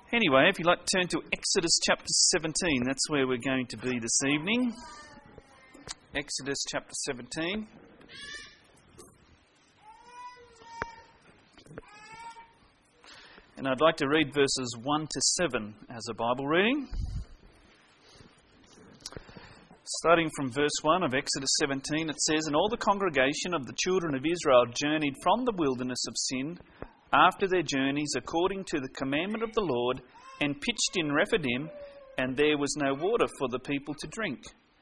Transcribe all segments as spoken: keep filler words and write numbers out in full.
Anyway, if you'd like to turn to Exodus chapter seventeen, that's where we're going to be this evening. Exodus chapter seventeen. And I'd like to read verses one to seven as a Bible reading. Starting from verse one of Exodus seventeen, it says, "And all the congregation of the children of Israel journeyed from the wilderness of Sin after their journeys according to the commandment of the Lord, and pitched in Rephidim, and there was no water for the people to drink.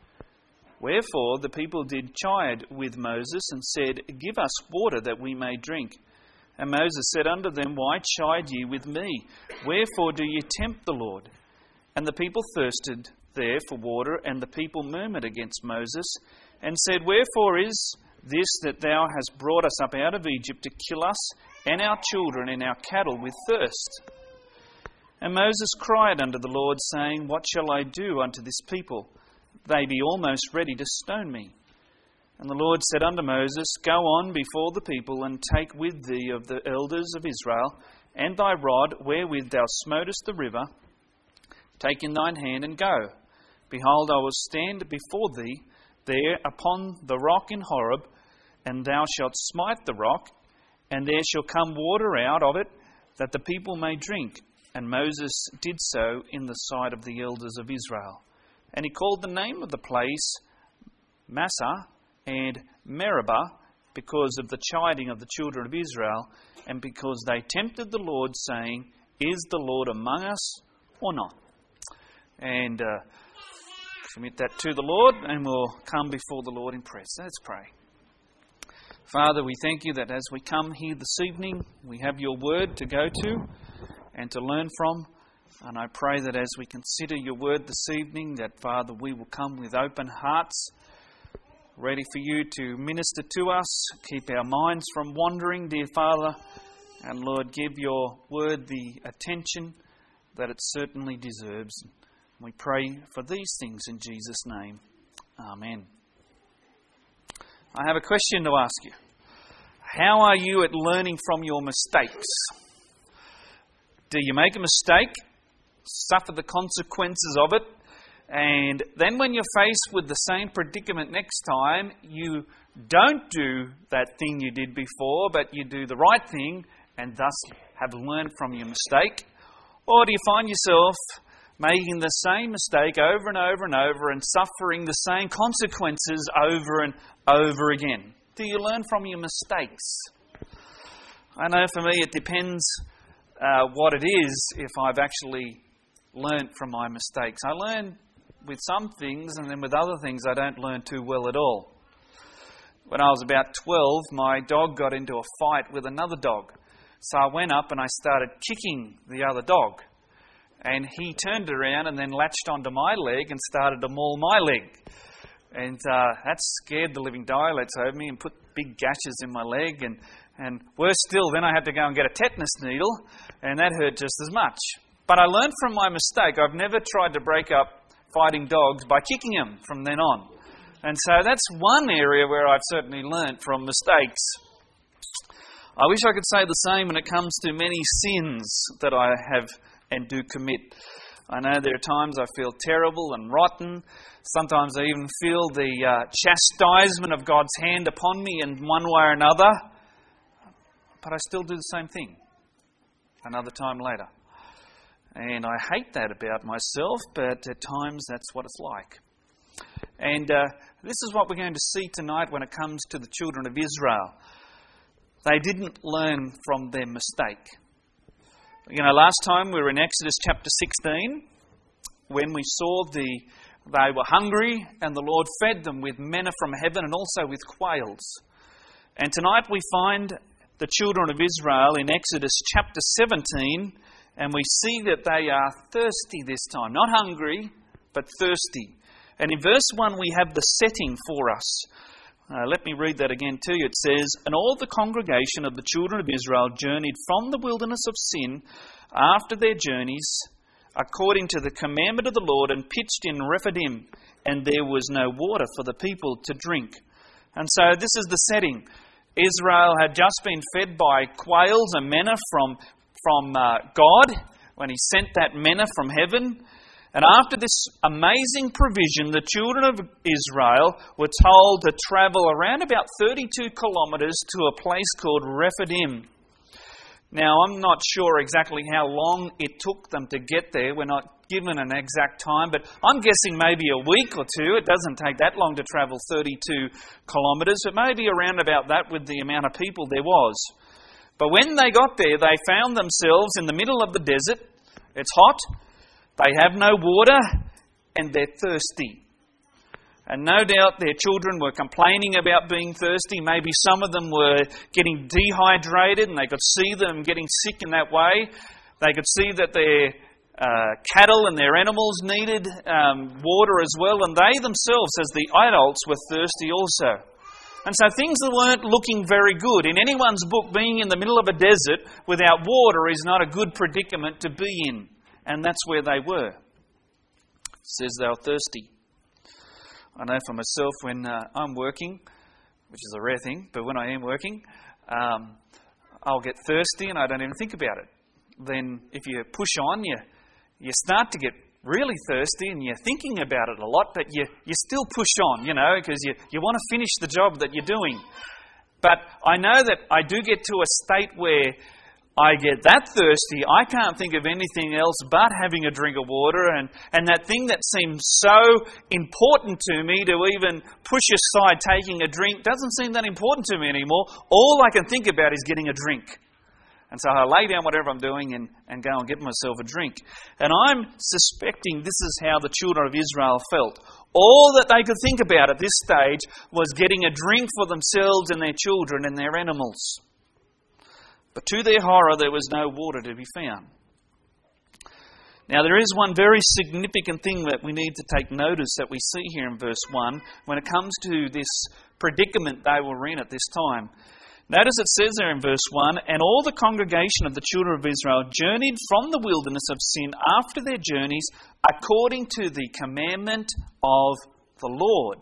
Wherefore the people did chide with Moses, and said, Give us water that we may drink. And Moses said unto them, Why chide ye with me? Wherefore do ye tempt the Lord? And the people thirsted there for water, and the people murmured against Moses, and said, Wherefore is this that thou hast brought us up out of Egypt to kill us and our children and our cattle with thirst? And Moses cried unto the Lord, saying, What shall I do unto this people? They be almost ready to stone me. And the Lord said unto Moses, Go on before the people, and take with thee of the elders of Israel, and thy rod wherewith thou smotest the river, take in thine hand, and go. Behold, I will stand before thee there upon the rock in Horeb, and thou shalt smite the rock, and there shall come water out of it, that the people may drink. And Moses did so in the sight of the elders of Israel. And he called the name of the place Massah and Meribah, because of the chiding of the children of Israel, and because they tempted the Lord, saying, Is the Lord among us or not? And uh, commit that to the Lord, and we'll come before the Lord in prayer. So let's pray. Father, we thank you that as we come here this evening, we have your word to go to and to learn from. And I pray that as we consider your word this evening, that, Father, we will come with open hearts, ready for you to minister to us, keep our minds from wandering, dear Father, and, Lord, give your word the attention that it certainly deserves. We pray for these things in Jesus' name. Amen. I have a question to ask you. How are you at learning from your mistakes? Do you make a mistake, suffer the consequences of it, and then when you're faced with the same predicament next time, you don't do that thing you did before, but you do the right thing and thus have learned from your mistake? Or do you find yourself making the same mistake over and over and over and suffering the same consequences over and over again? Do you learn from your mistakes? I know for me it depends uh, what it is if I've actually learnt from my mistakes. I learn with some things, and then with other things I don't learn too well at all. When I was about twelve, my dog got into a fight with another dog. So I went up and I started kicking the other dog. And he turned around and then latched onto my leg and started to maul my leg. And uh, that scared the living daylights out of me and put big gashes in my leg. And, and worse still, then I had to go and get a tetanus needle, and that hurt just as much. But I learned from my mistake. I've never tried to break up fighting dogs by kicking them from then on. And so that's one area where I've certainly learnt from mistakes. I wish I could say the same when it comes to many sins that I have and do commit. I know there are times I feel terrible and rotten. Sometimes I even feel the uh, chastisement of God's hand upon me in one way or another. But I still do the same thing another time later. And I hate that about myself, but at times that's what it's like. And uh, this is what we're going to see tonight when it comes to the children of Israel. They didn't learn from their mistake. You know, last time we were in Exodus chapter sixteen, when we saw the they were hungry and the Lord fed them with manna from heaven and also with quails. And tonight we find the children of Israel in Exodus chapter seventeen, and we see that they are thirsty this time. Not hungry, but thirsty. And in verse one we have the setting for us. Uh, let me read that again to you. It says, And all the congregation of the children of Israel journeyed from the wilderness of Sin after their journeys, according to the commandment of the Lord, and pitched in Rephidim, and there was no water for the people to drink. And so this is the setting. Israel had just been fed by quails and manna from, from uh, God. when He sent that manna from heaven. And after this amazing provision, the children of Israel were told to travel around about thirty-two kilometres to a place called Rephidim. Now, I'm not sure exactly how long it took them to get there. We're not given an exact time, but I'm guessing maybe a week or two. It doesn't take that long to travel thirty-two kilometres, but maybe around about that with the amount of people there was. But when they got there, they found themselves in the middle of the desert. It's hot. They have no water, and they're thirsty. And no doubt their children were complaining about being thirsty. Maybe some of them were getting dehydrated, and they could see them getting sick in that way. They could see that their uh, cattle and their animals needed um, water as well, and they themselves, as the adults, were thirsty also. And so things weren't looking very good. In anyone's book, being in the middle of a desert without water is not a good predicament to be in. And that's where they were. It says they were thirsty. I know for myself, when uh, I'm working, which is a rare thing, but when I am working, um, I'll get thirsty and I don't even think about it. Then if you push on, you you start to get really thirsty and you're thinking about it a lot, but you, you still push on, you know, because you, you want to finish the job that you're doing. But I know that I do get to a state where I get that thirsty, I can't think of anything else but having a drink of water, and, and that thing that seems so important to me to even push aside taking a drink doesn't seem that important to me anymore. All I can think about is getting a drink. And so I lay down whatever I'm doing and, and go and get myself a drink. And I'm suspecting this is how the children of Israel felt. All that they could think about at this stage was getting a drink for themselves and their children and their animals. But to their horror, there was no water to be found. Now, there is one very significant thing that we need to take notice that we see here in verse one when it comes to this predicament they were in at this time. Notice it says there in verse one, "And all the congregation of the children of Israel journeyed from the wilderness of sin after their journeys according to the commandment of the Lord."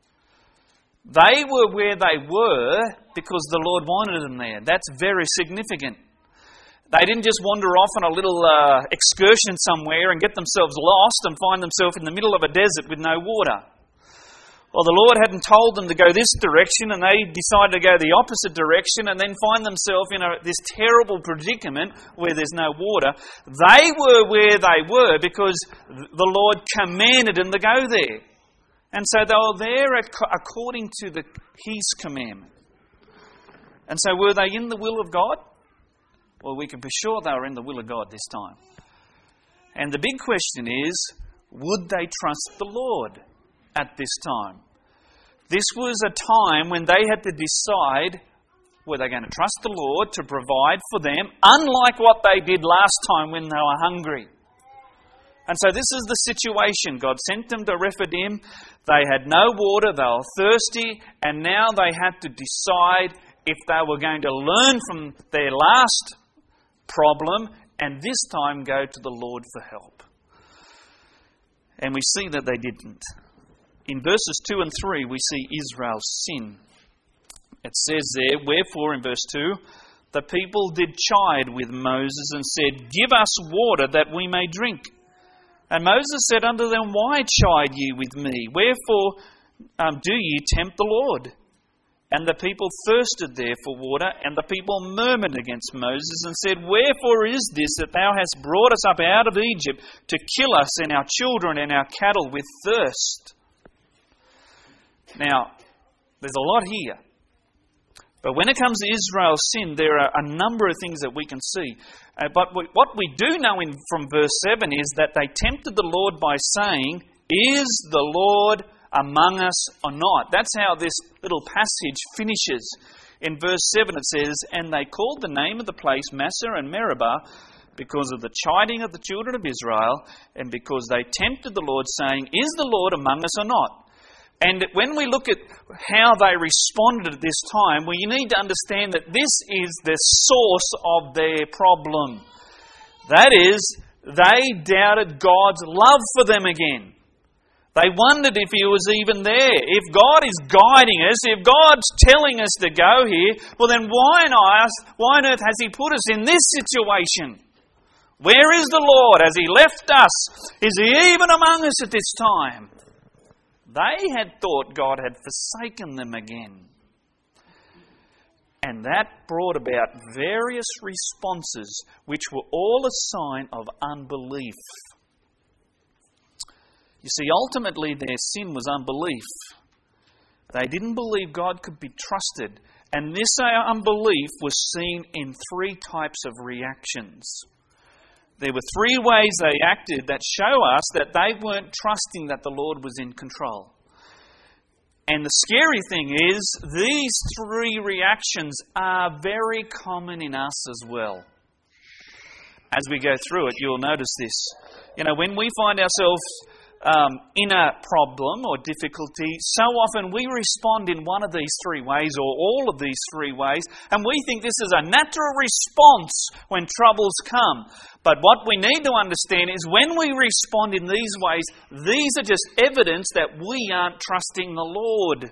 They were where they were because the Lord wanted them there. That's very significant. They didn't just wander off on a little uh, excursion somewhere and get themselves lost and find themselves in the middle of a desert with no water. Well, the Lord hadn't told them to go this direction, and they decided to go the opposite direction and then find themselves in a, this terrible predicament where there's no water. They were where they were because the Lord commanded them to go there. And so they were there according to the, His commandment. And so were they in the will of God? Well, we can be sure they were in the will of God this time. And the big question is, would they trust the Lord at this time? This was a time when they had to decide, were they going to trust the Lord to provide for them, unlike what they did last time when they were hungry. And so this is the situation. God sent them to Rephidim. They had no water, they were thirsty, and now they had to decide if they were going to learn from their last problem and this time go to the Lord for help. And we see that they didn't. In verses two and three, we see Israel's sin. It says there, "Wherefore," in verse two, "the people did chide with Moses and said, Give us water that we may drink. And Moses said unto them, Why chide ye with me? Wherefore um, do ye tempt the Lord? And the people thirsted there for water, and the people murmured against Moses and said, Wherefore is this that thou hast brought us up out of Egypt to kill us and our children and our cattle with thirst?" Now, there's a lot here. But when it comes to Israel's sin, there are a number of things that we can see. Uh, but we, what we do know in, from verse seven is that they tempted the Lord by saying, Is the Lord among us or not? That's how this little passage finishes. In verse seven it says, "And they called the name of the place Massah and Meribah, because of the chiding of the children of Israel, and because they tempted the Lord, saying, Is the Lord among us or not?" And when we look at how they responded at this time, well, you need to understand that this is the source of their problem. That is, they doubted God's love for them again. They wondered if He was even there. If God is guiding us, if God's telling us to go here, well then why on earth, why on earth has He put us in this situation? Where is the Lord? Has He left us? Is He even among us at this time? They had thought God had forsaken them again. And that brought about various responses which were all a sign of unbelief. You see, ultimately their sin was unbelief. They didn't believe God could be trusted. And this unbelief was seen in three types of reactions. There were three ways they acted that show us that they weren't trusting that the Lord was in control. And the scary thing is, these three reactions are very common in us as well. As we go through it, you'll notice this. You know, when we find ourselves um, in a problem or difficulty, so often we respond in one of these three ways or all of these three ways, and we think this is a natural response when troubles come. But what we need to understand is when we respond in these ways, these are just evidence that we aren't trusting the Lord.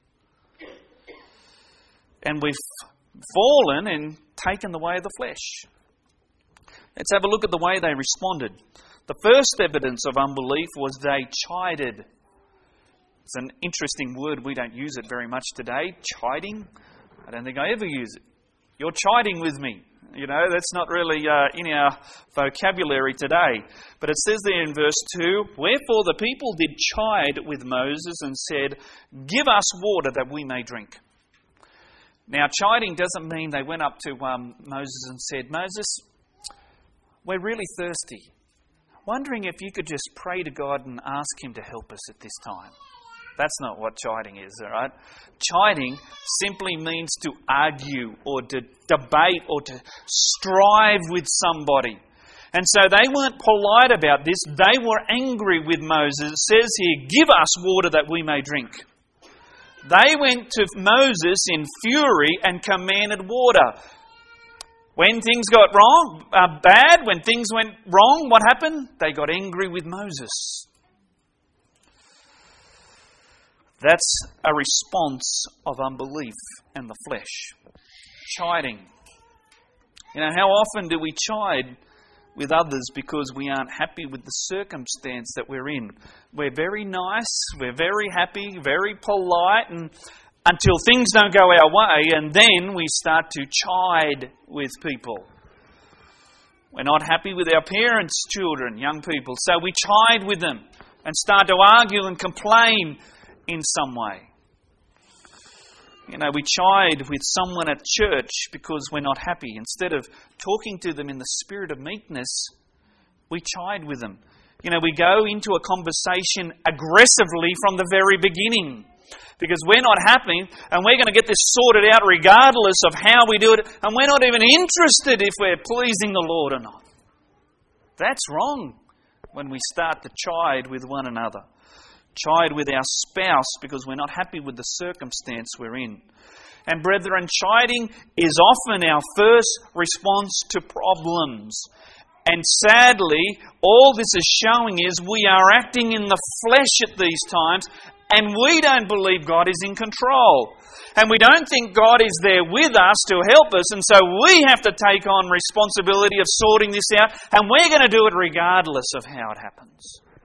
And we've fallen and taken the way of the flesh. Let's have a look at the way they responded. The first evidence of unbelief was they chided. It's an interesting word. We don't use it very much today. Chiding. I don't think I ever use it. You're chiding with me. You know, that's not really uh, in our vocabulary today. But it says there in verse two, "Wherefore the people did chide with Moses and said, Give us water that we may drink." Now, chiding doesn't mean they went up to um, Moses and said, "Moses, we're really thirsty. Wondering if you could just pray to God and ask Him to help us at this time." That's not what chiding is, all right? Chiding simply means to argue or to debate or to strive with somebody. And so they weren't polite about this. They were angry with Moses. It says here, "Give us water that we may drink." They went to Moses in fury and commanded water. When things got wrong, uh, bad, when things went wrong, what happened? They got angry with Moses. That's a response of unbelief and the flesh. Chiding. You know, how often do we chide with others because we aren't happy with the circumstance that we're in? We're very nice, we're very happy, very polite, and until things don't go our way, and then we start to chide with people. We're not happy with our parents' children, young people, so we chide with them and start to argue and complain in some way. You know, we chide with someone at church because we're not happy. Instead of talking to them in the spirit of meekness, we chide with them. You know, we go into a conversation aggressively from the very beginning because we're not happy and we're going to get this sorted out regardless of how we do it, and we're not even interested if we're pleasing the Lord or not. That's wrong when we start to chide with one another. Chide with our spouse because we're not happy with the circumstance we're in. And brethren, chiding is often our first response to problems. And sadly, all this is showing is we are acting in the flesh at these times, and we don't believe God is in control. And we don't think God is there with us to help us, and so we have to take on responsibility of sorting this out, and we're going to do it regardless of how it happens.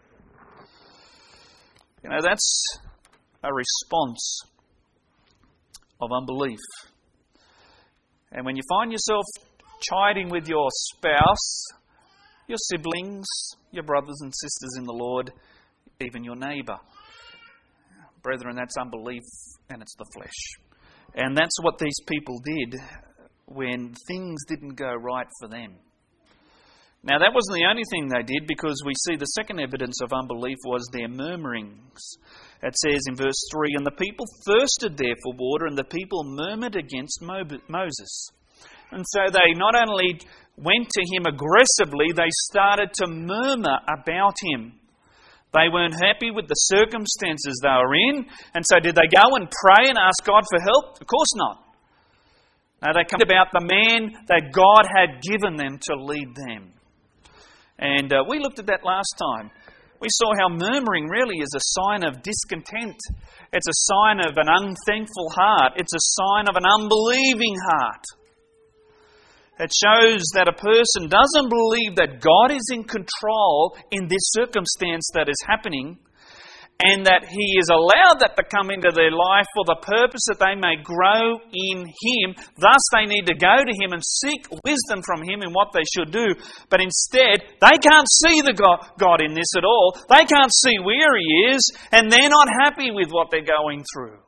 You know, that's a response of unbelief. And when you find yourself chiding with your spouse, your siblings, your brothers and sisters in the Lord, even your neighbour, brethren, that's unbelief and it's the flesh. And that's what these people did when things didn't go right for them. Now, that wasn't the only thing they did, because we see the second evidence of unbelief was their murmurings. It says in verse three, "And the people thirsted there for water, and the people murmured against Moses." And so they not only went to him aggressively, they started to murmur about him. They weren't happy with the circumstances they were in, and so did they go and pray and ask God for help? Of course not. No, they complained about the man that God had given them to lead them. And uh, we looked at that last time. We saw how murmuring really is a sign of discontent. It's a sign of an unthankful heart. It's a sign of an unbelieving heart. It shows that a person doesn't believe that God is in control in this circumstance that is happening, and that He is allowed that to come into their life for the purpose that they may grow in Him. Thus they need to go to Him and seek wisdom from Him in what they should do. But instead, they can't see the God in this at all. They can't see where He is, and they're not happy with what they're going through.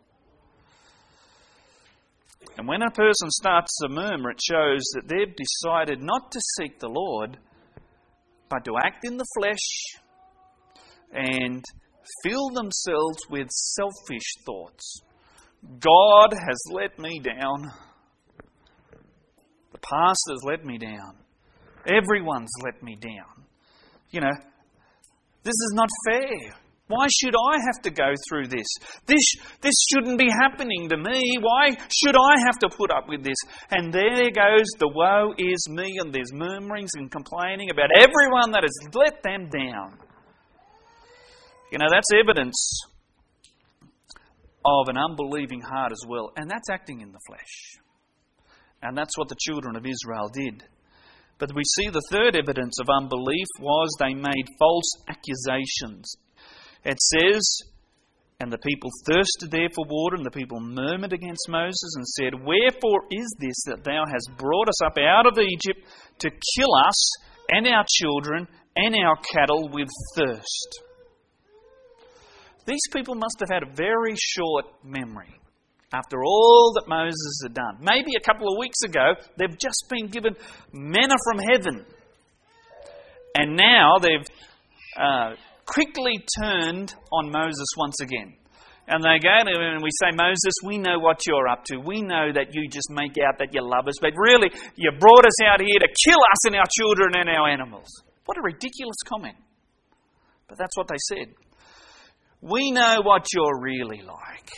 And when a person starts to murmur, it shows that they've decided not to seek the Lord, but to act in the flesh and fill themselves with selfish thoughts. God has let me down. The pastor's let me down. Everyone's let me down. You know, this is not fair. Why should I have to go through this? This this shouldn't be happening to me. Why should I have to put up with this? And there goes the woe is me, and there's murmurings and complaining about everyone that has let them down. You know, that's evidence of an unbelieving heart as well. And that's acting in the flesh. And that's what the children of Israel did. But we see the third evidence of unbelief was they made false accusations. It says, and the people thirsted there for water, and the people murmured against Moses and said, "Wherefore is this that thou hast brought us up out of Egypt to kill us and our children and our cattle with thirst?" These people must have had a very short memory after all that Moses had done. Maybe a couple of weeks ago, they've just been given manna from heaven. And now they've uh, quickly turned on Moses once again. And they go to him and we say, "Moses, we know what you're up to. We know that you just make out that you love us. But really, you brought us out here to kill us and our children and our animals." What a ridiculous comment. But that's what they said. "We know what you're really like."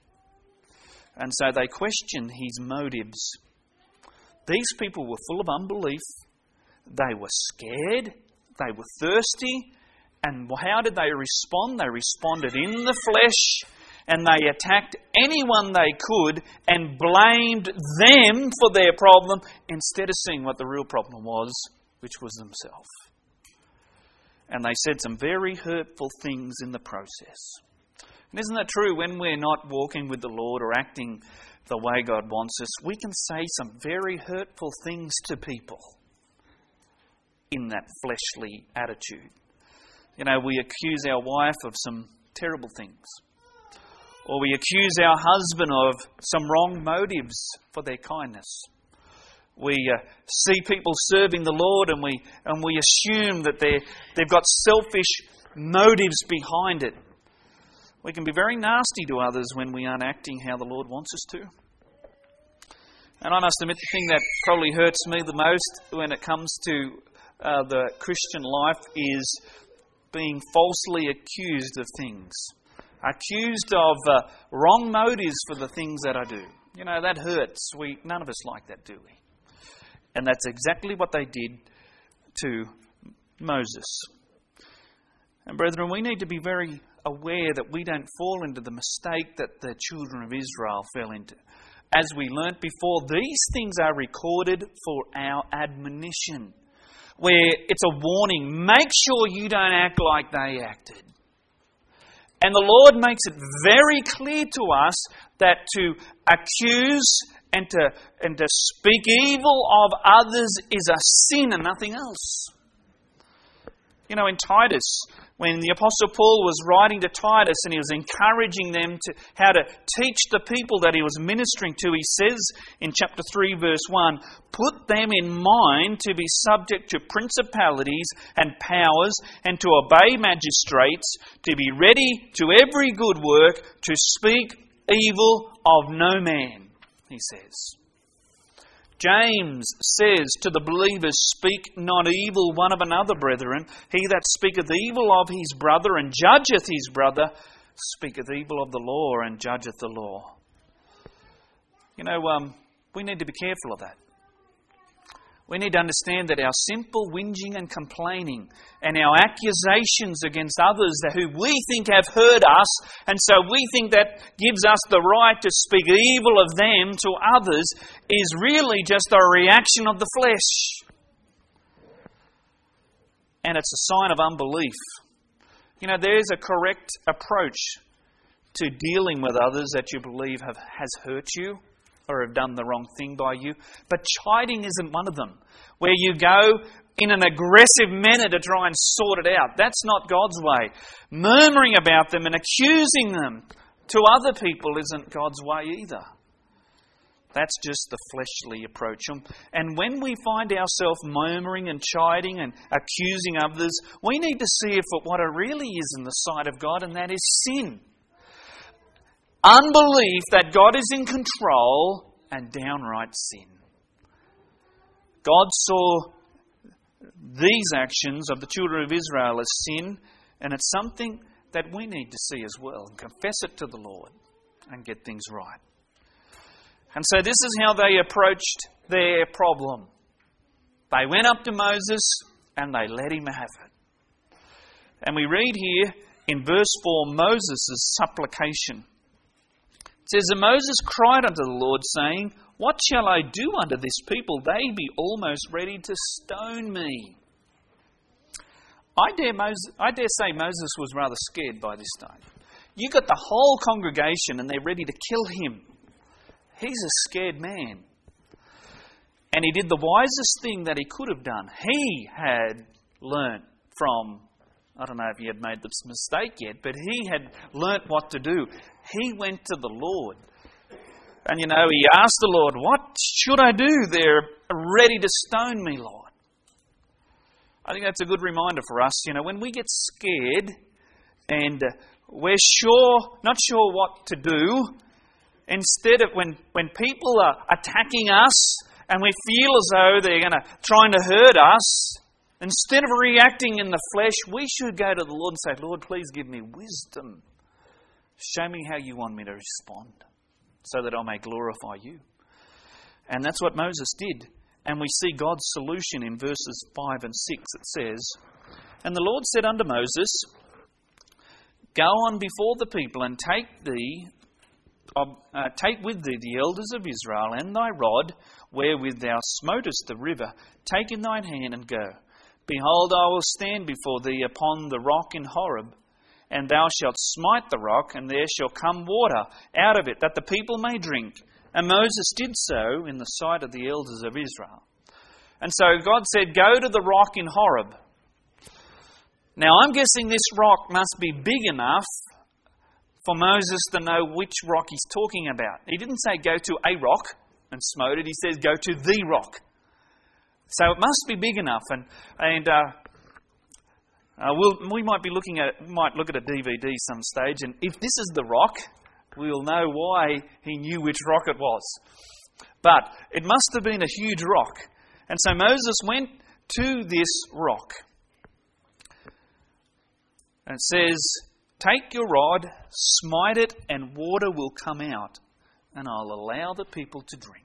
And so they questioned his motives. These people were full of unbelief. They were scared. They were thirsty. And how did they respond? They responded in the flesh, and they attacked anyone they could and blamed them for their problem instead of seeing what the real problem was, which was themselves. And they said some very hurtful things in the process. And isn't that true? When we're not walking with the Lord or acting the way God wants us, we can say some very hurtful things to people in that fleshly attitude. You know, we accuse our wife of some terrible things. Or we accuse our husband of some wrong motives for their kindness. We uh, see people serving the Lord and we and we assume that they they've got selfish motives behind it. We can be very nasty to others when we aren't acting how the Lord wants us to. And I must admit, the thing that probably hurts me the most when it comes to uh, the Christian life is being falsely accused of things. Accused of uh, wrong motives for the things that I do. You know, that hurts. We none of us like that, do we? And that's exactly what they did to Moses. And brethren, we need to be very aware that we don't fall into the mistake that the children of Israel fell into. As we learnt before, these things are recorded for our admonition, where it's a warning. Make sure you don't act like they acted. And the Lord makes it very clear to us that to accuse and to, and to speak evil of others is a sin and nothing else. You know, in Titus, when the Apostle Paul was writing to Titus and he was encouraging them to how to teach the people that he was ministering to, he says in chapter three, verse one, "Put them in mind to be subject to principalities and powers, and to obey magistrates, to be ready to every good work, to speak evil of no man," he says. James says to the believers, "Speak not evil one of another, brethren. He that speaketh evil of his brother and judgeth his brother, speaketh evil of the law and judgeth the law." You know, um, we need to be careful of that. We need to understand that our simple whinging and complaining and our accusations against others who we think have hurt us, and so we think that gives us the right to speak evil of them to others, is really just a reaction of the flesh. And it's a sign of unbelief. You know, there is a correct approach to dealing with others that you believe have has hurt you or have done the wrong thing by you. But chiding isn't one of them, where you go in an aggressive manner to try and sort it out. That's not God's way. Murmuring about them and accusing them to other people isn't God's way either. That's just the fleshly approach. And when we find ourselves murmuring and chiding and accusing others, we need to see if it, what it really is in the sight of God, and that is sin. Unbelief that God is in control and downright sin. God saw these actions of the children of Israel as sin, and it's something that we need to see as well and confess it to the Lord and get things right. And so this is how they approached their problem. They went up to Moses and they let him have it. And we read here in verse four Moses' supplication. It says, "And Moses cried unto the Lord, saying, What shall I do unto this people? They be almost ready to stone me." I dare, Moses, I dare say Moses was rather scared by this time. You got the whole congregation and they're ready to kill him. He's a scared man. And he did the wisest thing that he could have done. He had learnt from, I don't know if he had made this mistake yet, but he had learnt what to do. He went to the Lord. And you know, he asked the Lord, "What should I do? They're ready to stone me, Lord." I think that's a good reminder for us. You know, when we get scared and we're sure, not sure what to do, instead of when, when people are attacking us and we feel as though they're going to trying to hurt us, instead of reacting in the flesh, we should go to the Lord and say, "Lord, please give me wisdom. Show me how you want me to respond so that I may glorify you." And that's what Moses did. And we see God's solution in verses five and six. It says, "And the Lord said unto Moses, Go on before the people and take thee Of, uh, take with thee the elders of Israel and thy rod, wherewith thou smotest the river, take in thine hand and go. Behold, I will stand before thee upon the rock in Horeb, and thou shalt smite the rock, and there shall come water out of it, that the people may drink. And Moses did so in the sight of the elders of Israel." And so God said, "Go to the rock in Horeb." Now I'm guessing this rock must be big enough for Moses to know which rock he's talking about. He didn't say go to a rock and smote it. He says go to the rock. So it must be big enough. And and uh, uh, we'll, we might be looking at might look at a D V D some stage, and if this is the rock, we'll know why he knew which rock it was. But it must have been a huge rock. And so Moses went to this rock. And it says, "Take your rod, smite it, and water will come out, and I'll allow the people to drink."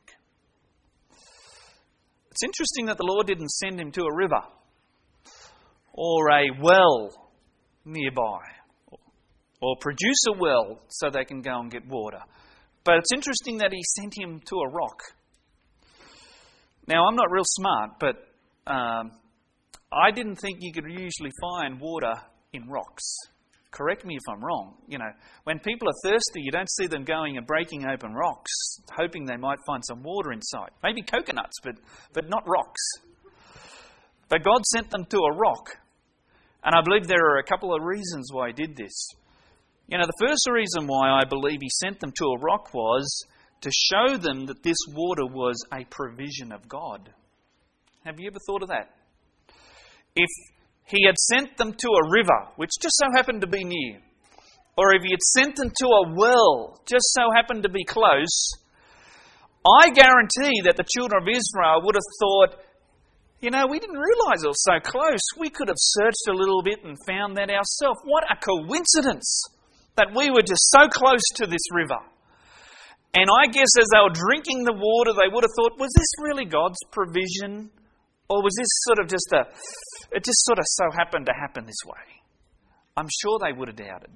It's interesting that the Lord didn't send him to a river or a well nearby, or produce a well so they can go and get water. But it's interesting that he sent him to a rock. Now, I'm not real smart, but um, I didn't think you could usually find water in rocks. Correct me if I'm wrong. You know, when people are thirsty, you don't see them going and breaking open rocks, hoping they might find some water inside. Maybe coconuts, but but not rocks. But God sent them to a rock. And I believe there are a couple of reasons why he did this. You know, the first reason why I believe he sent them to a rock was to show them that this water was a provision of God. Have you ever thought of that? If he had sent them to a river, which just so happened to be near, or if he had sent them to a well, just so happened to be close, I guarantee that the children of Israel would have thought, you know, we didn't realise it was so close. We could have searched a little bit and found that ourselves. What a coincidence that we were just so close to this river. And I guess as they were drinking the water, they would have thought, was this really God's provision Or was this sort of just a, it just sort of so happened to happen this way? I'm sure they would have doubted.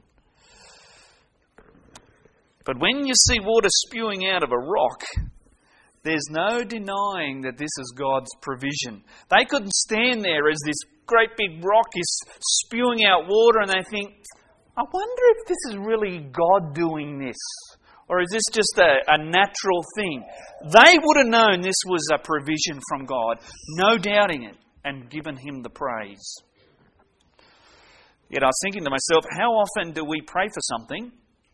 But when you see water spewing out of a rock, there's no denying that this is God's provision. They couldn't stand there as this great big rock is spewing out water and they think, I wonder if this is really God doing this. Or is this just a, a natural thing? They would have known this was a provision from God, no doubting it, and given Him the praise. Yet I was thinking to myself, how often do we pray for something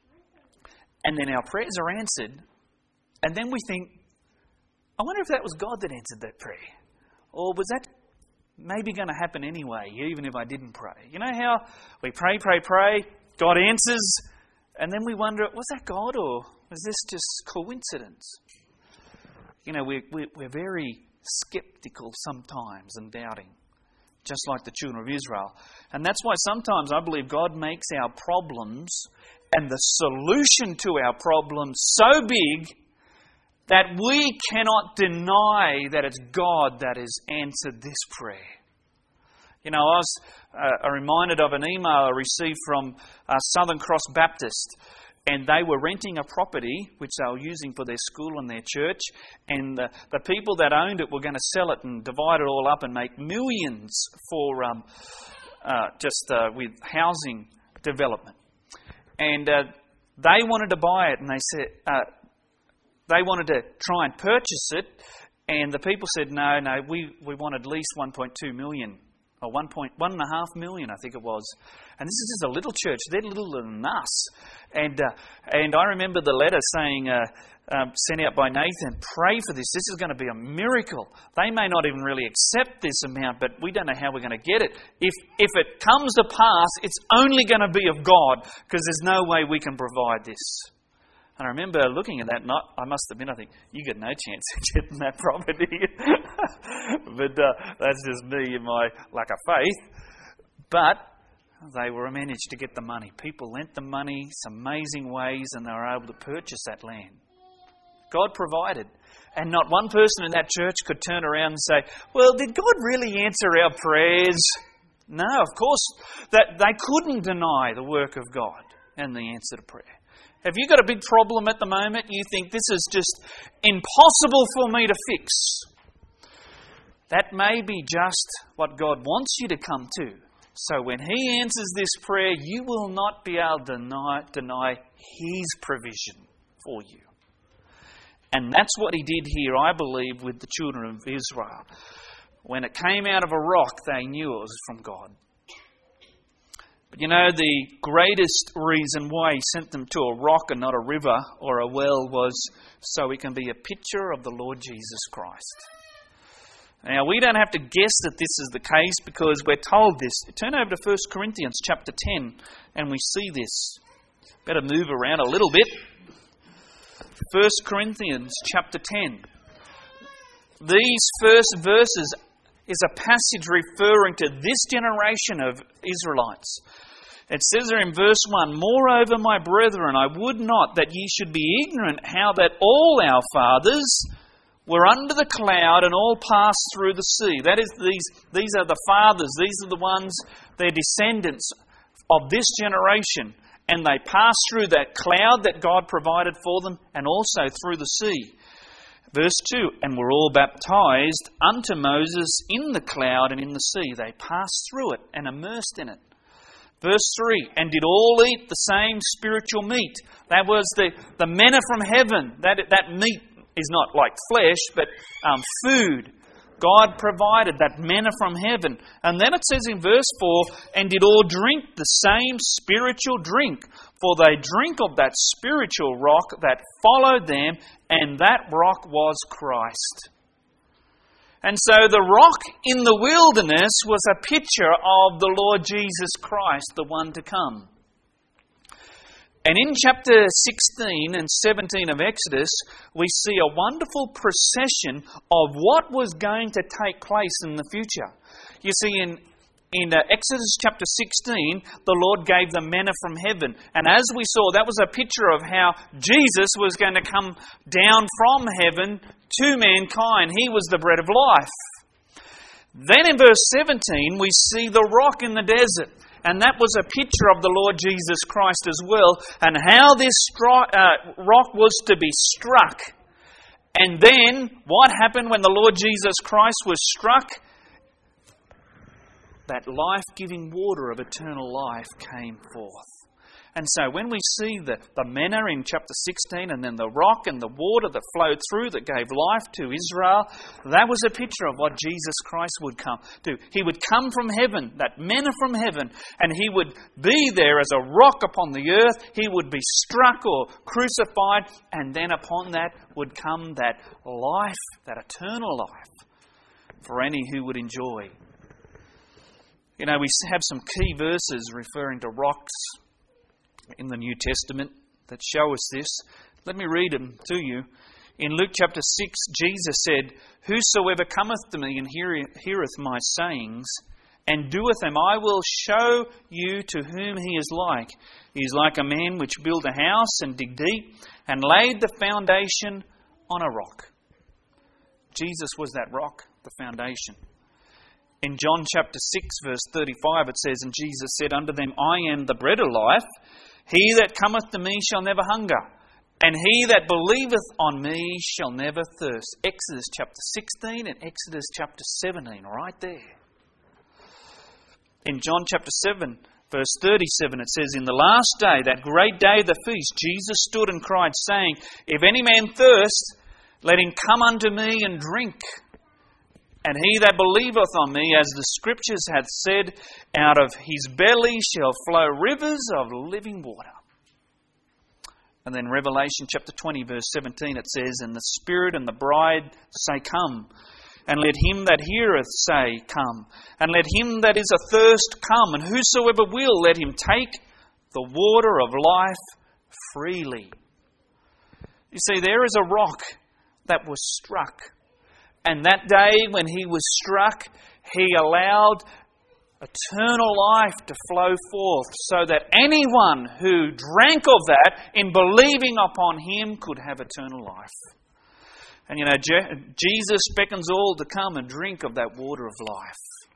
and then our prayers are answered and then we think, I wonder if that was God that answered that prayer? Or was that maybe going to happen anyway, even if I didn't pray? You know how we pray, pray, pray, God answers, and then we wonder, was that God or was this just coincidence? You know, we're, we're very sceptical sometimes and doubting, just like the children of Israel. And that's why sometimes I believe God makes our problems and the solution to our problems so big that we cannot deny that it's God that has answered this prayer. You know, I was uh, reminded of an email I received from uh, Southern Cross Baptist, and they were renting a property which they were using for their school and their church, and the, the people that owned it were going to sell it and divide it all up and make millions for um, uh, just uh, with housing development. And uh, they wanted to buy it, and they said uh, they wanted to try and purchase it, and the people said, no, no, we, we want at least one point two million. Or one point one and a half million, I think it was. And this is just a little church. They're littler than us. And uh, and I remember the letter saying, uh, um, sent out by Nathan, pray for this. This is going to be a miracle. They may not even really accept this amount, but we don't know how we're going to get it. If if it comes to pass, it's only going to be of God, because there's no way we can provide this. And I remember looking at that, and I, I must admit, I think, you got no chance of getting that property. But uh, that's just me and my lack of faith. But they were managed to get the money. People lent the money some amazing ways, and they were able to purchase that land. God provided. And not one person in that church could turn around and say, well, did God really answer our prayers? No, of course, that they couldn't deny the work of God and the answer to prayer. Have you got a big problem at the moment? You think this is just impossible for me to fix. That may be just what God wants you to come to. So when He answers this prayer, you will not be able to deny, deny His provision for you. And that's what He did here, I believe, with the children of Israel. When it came out of a rock, they knew it was from God. But you know, the greatest reason why He sent them to a rock and not a river or a well was so it can be a picture of the Lord Jesus Christ. Now, we don't have to guess that this is the case, because we're told this. Turn over to First Corinthians chapter ten and we see this. Better move around a little bit. First Corinthians chapter ten. These first verses is a passage referring to this generation of Israelites. It says there in verse one, moreover, my brethren, I would not that ye should be ignorant how that all our fathers were under the cloud and all passed through the sea. That is, these, these are the fathers, these are the ones, they're descendants of this generation. And they passed through that cloud that God provided for them, and also through the sea. Verse two, and were all baptized unto Moses in the cloud and in the sea. They passed through it and immersed in it. Verse three, and did all eat the same spiritual meat. That was the, the manna from heaven. That, that meat is not like flesh, but um, food. God provided that manna from heaven. And then it says in verse four, and did all drink the same spiritual drink, for they drink of that spiritual rock that followed them, and that rock was Christ. And so the rock in the wilderness was a picture of the Lord Jesus Christ, the one to come. And in chapter sixteen and seventeen of Exodus, we see a wonderful procession of what was going to take place in the future. You see, in, in uh, Exodus chapter sixteen, the Lord gave them manna from heaven. And as we saw, that was a picture of how Jesus was going to come down from heaven to mankind. He was the bread of life. Then in verse seventeen, we see the rock in the desert. And that was a picture of the Lord Jesus Christ as well, and how this stri- uh, rock was to be struck. And then, what happened when the Lord Jesus Christ was struck? That life-giving water of eternal life came forth. And so when we see the, the manna in chapter sixteen, and then the rock and the water that flowed through that gave life to Israel, that was a picture of what Jesus Christ would come do. He would come from heaven, that manna from heaven, and He would be there as a rock upon the earth. He would be struck or crucified, and then upon that would come that life, that eternal life, for any who would enjoy. You know, we have some key verses referring to rocks in the New Testament that show us this. Let me read them to you. In Luke chapter six, Jesus said, "Whosoever cometh to me and heareth my sayings, and doeth them, I will show you to whom he is like. He is like a man which built a house and dig deep, and laid the foundation on a rock." Jesus was that rock, the foundation. In John chapter six, verse thirty-five, it says, "And Jesus said unto them, I am the bread of life. He that cometh to me shall never hunger, and he that believeth on me shall never thirst." Exodus chapter sixteen and Exodus chapter seventeen, right there. In John chapter seven, verse thirty-seven, it says, "In the last day, that great day of the feast, Jesus stood and cried, saying, If any man thirst, let him come unto me and drink. And he that believeth on me, as the Scriptures hath said, out of his belly shall flow rivers of living water." And then Revelation chapter twenty, verse seventeen, it says, "And the Spirit and the bride say, Come. And let him that heareth say, Come. And let him that is athirst come. And whosoever will, let him take the water of life freely." You see, there is a rock that was struck. And that day when He was struck, He allowed eternal life to flow forth, so that anyone who drank of that in believing upon Him could have eternal life. And you know, Je- Jesus beckons all to come and drink of that water of life.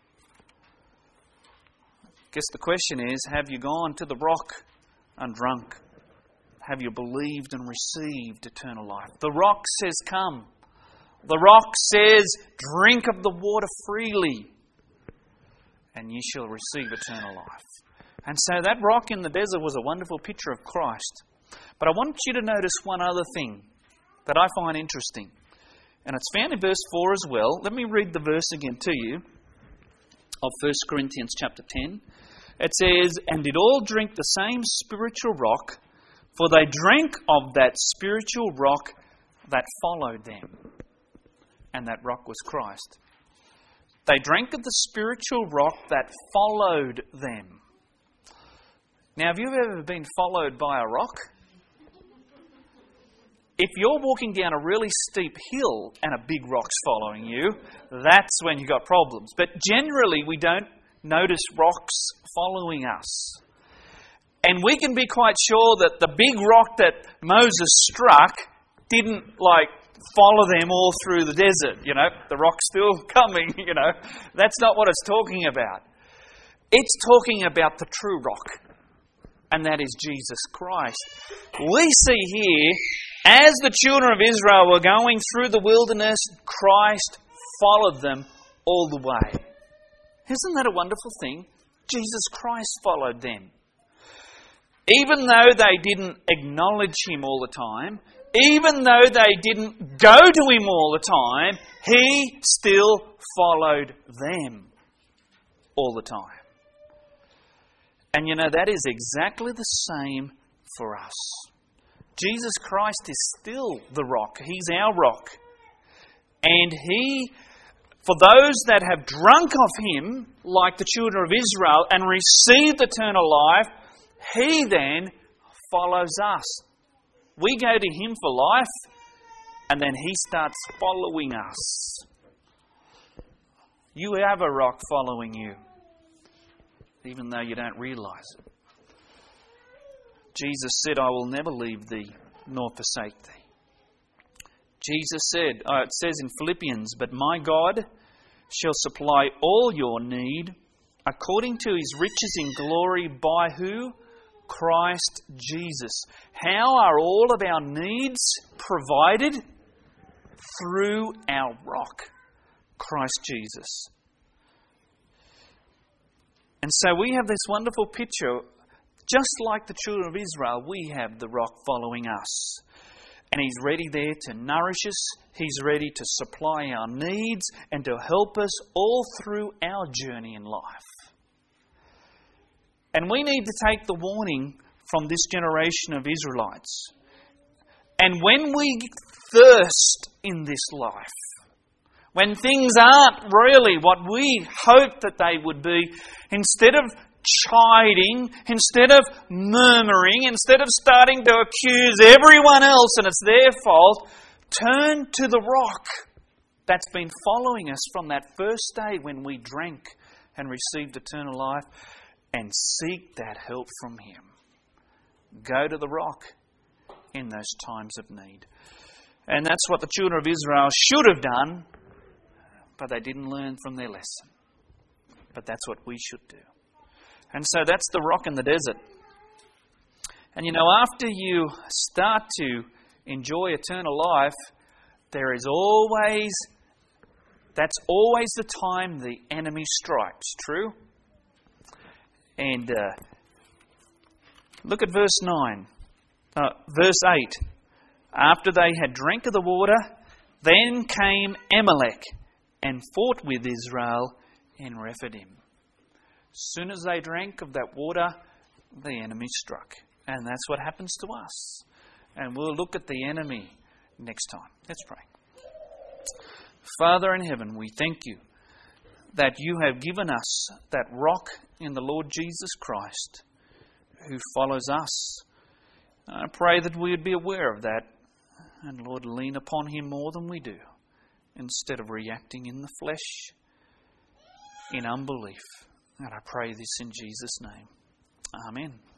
I guess the question is, have you gone to the rock and drunk? Have you believed and received eternal life? The rock says, "Come." The rock says, "Drink of the water freely, and you shall receive eternal life." And so that rock in the desert was a wonderful picture of Christ. But I want you to notice one other thing that I find interesting. And it's found in verse four as well. Let me read the verse again to you of First Corinthians chapter ten. It says, "And did all drink the same spiritual rock, for they drank of that spiritual rock that followed them." And that rock was Christ. They drank of the spiritual rock that followed them. Now, have you ever been followed by a rock? If you're walking down a really steep hill and a big rock's following you, that's when you've got problems. But generally, we don't notice rocks following us. And we can be quite sure that the big rock that Moses struck didn't, like, follow them all through the desert, you know. The rock's still coming, you know. That's not what it's talking about. It's talking about the true rock, and that is Jesus Christ. We see here, as the children of Israel were going through the wilderness, Christ followed them all the way. Isn't that a wonderful thing? Jesus Christ followed them. Even though they didn't acknowledge Him all the time, even though they didn't go to Him all the time, He still followed them all the time. And you know, that is exactly the same for us. Jesus Christ is still the rock. He's our rock. And He, for those that have drunk of Him, like the children of Israel, and received eternal life, He then follows us. We go to Him for life, and then He starts following us. You have a rock following you, even though you don't realise it. Jesus said, "I will never leave thee nor forsake thee." Jesus said, oh, it says in Philippians, "But my God shall supply all your need according to his riches in glory by who? Christ Jesus. How are all of our needs provided? Through our rock, Christ Jesus. And so we have this wonderful picture. Just like the children of Israel, we have the rock following us. And he's ready there to nourish us. He's ready to supply our needs and to help us all through our journey in life. And we need to take the warning from this generation of Israelites. And when we thirst in this life, when things aren't really what we hope that they would be, instead of chiding, instead of murmuring, instead of starting to accuse everyone else and it's their fault, turn to the rock that's been following us from that first day when we drank and received eternal life, and seek that help from Him. Go to the rock in those times of need. And that's what the children of Israel should have done, but they didn't learn from their lesson. But that's what we should do. And so that's the rock in the desert. And you know, after you start to enjoy eternal life, there is always, that's always the time the enemy strikes. True? And uh, look at verse nine. Uh, verse eight. After they had drank of the water, then came Amalek and fought with Israel in Rephidim. As soon as they drank of that water, the enemy struck. And that's what happens to us. And we'll look at the enemy next time. Let's pray. Father in heaven, we thank you that you have given us that rock in the Lord Jesus Christ who follows us. I pray that we would be aware of that and, Lord, lean upon Him more than we do instead of reacting in the flesh, in unbelief. And I pray this in Jesus' name. Amen.